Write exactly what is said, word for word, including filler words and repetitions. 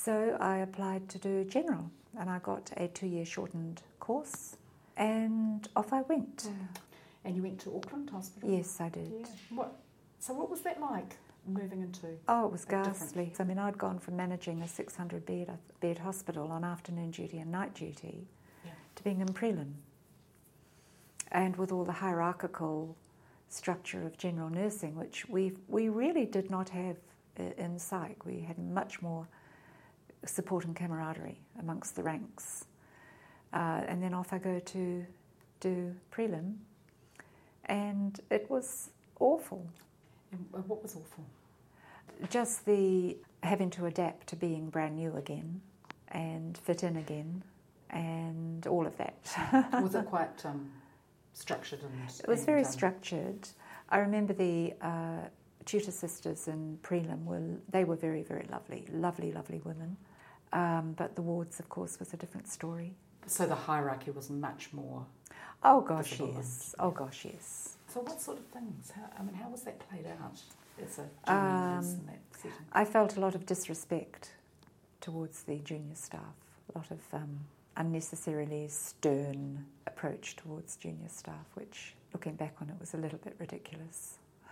So I applied to do general, and I got a two-year shortened course, and off I went. Yeah. And you went to Auckland Hospital? Yes, I did. Yeah. What? So what was that like, moving into? Oh, it was a different- ghastly. I mean, I'd gone from managing a six hundred bed bed hospital on afternoon duty and night duty Yeah. to being in prelim. And with all the hierarchical structure of general nursing, which we we really did not have in psych. We had much more support and camaraderie amongst the ranks. Uh, and then off I go to do prelim, and it was awful. And what was awful? Just the having to adapt to being brand new again and fit in again and all of that. Was it quite um, structured? And, It was and, very um, structured. I remember the uh, tutor sisters in prelim, were they were very, very lovely, lovely, lovely women. Um, but the wards, of course, was a different story. So the hierarchy was much more... Oh gosh, visible yes. and- Oh gosh, yes. So what sort of things? How, I mean, how was that played out as a junior nurse Um, in that setting? I felt a lot of disrespect towards the junior staff, a lot of um, unnecessarily stern approach towards junior staff, which, looking back on it, was a little bit ridiculous.